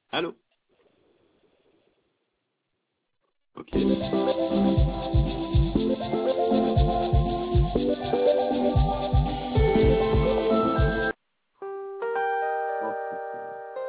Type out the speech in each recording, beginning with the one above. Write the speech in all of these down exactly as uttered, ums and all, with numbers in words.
Allô? Ok. Oh, putain.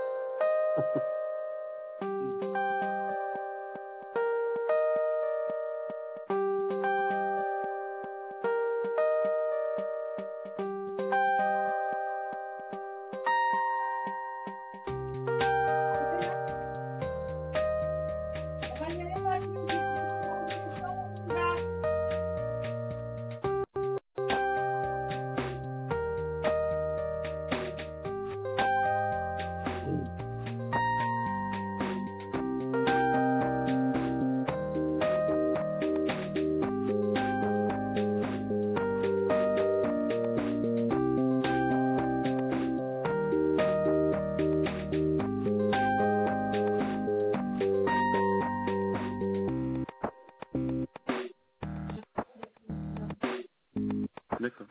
D'accord.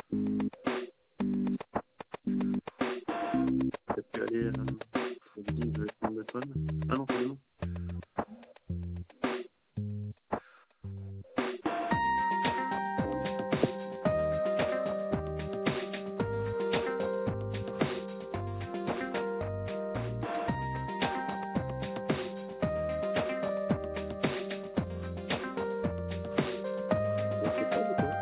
T'as pu aller, euh, je te dis, je vais prendre le téléphone. Ah non, c'est bon. Et c'est pas de toi?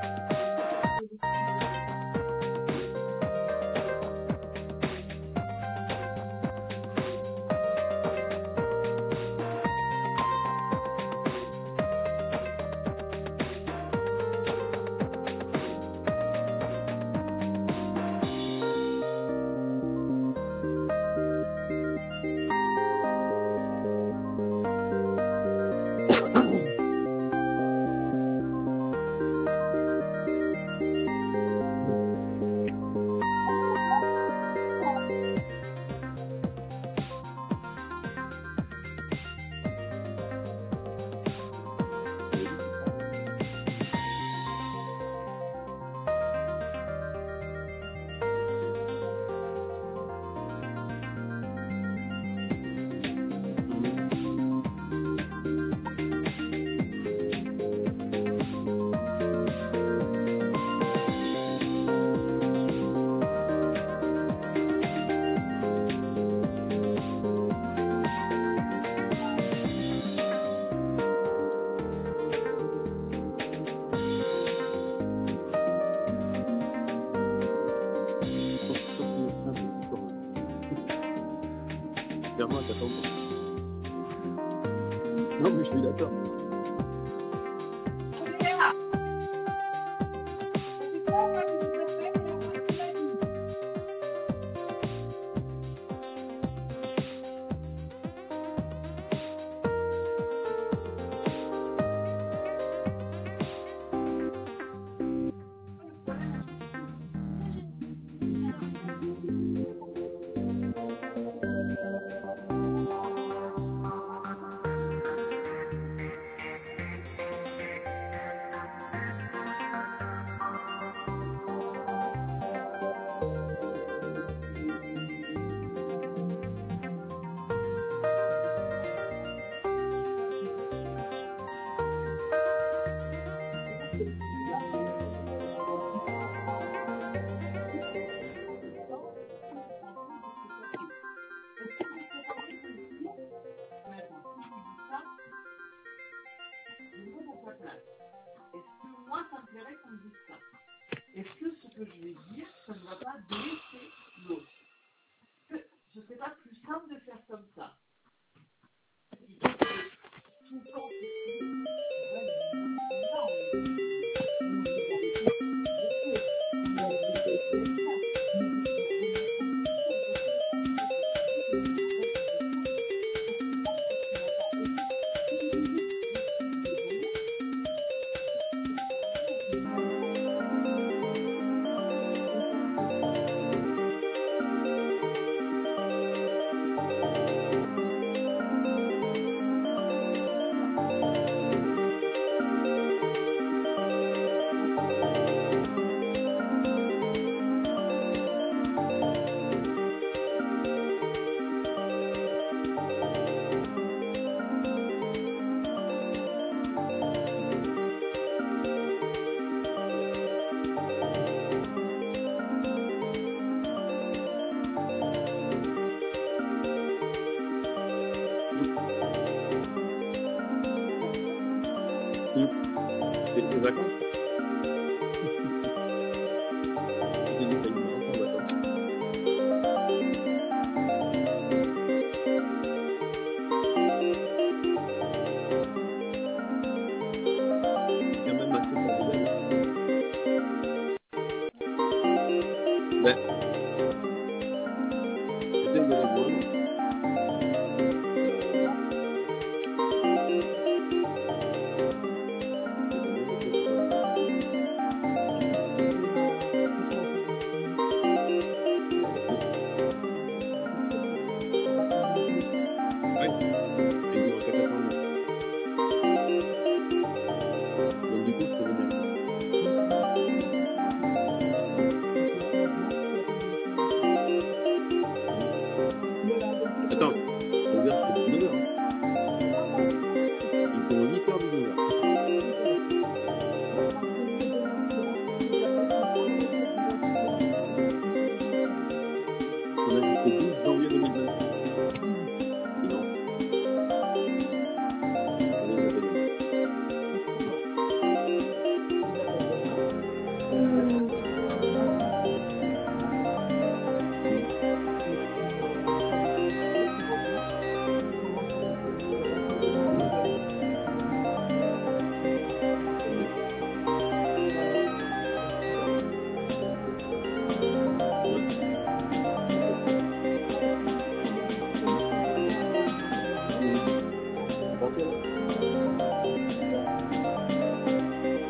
Oui, c'est ça. Mhm. Sauf, sauf le médecin, c'est toujours, hein. Clairement, t'as pas encore. Non, mais je suis d'accord. les vacances. J'ai dit qu'il y a une vacances en vacances. C'est quand même assez formidable. Ben, essaye de les joindre. Ouais, et il dure qu'à quatre ans. Donc du coup, je peux venir avec toi. Attends, onze heures, c'est dix-neuf heures. Hein. Il faut huit heures, dix-neuf heures. On a jusqu'au douze janvier deux mille vingt-six. Sinon, on les appelle demain. N'importe quoi.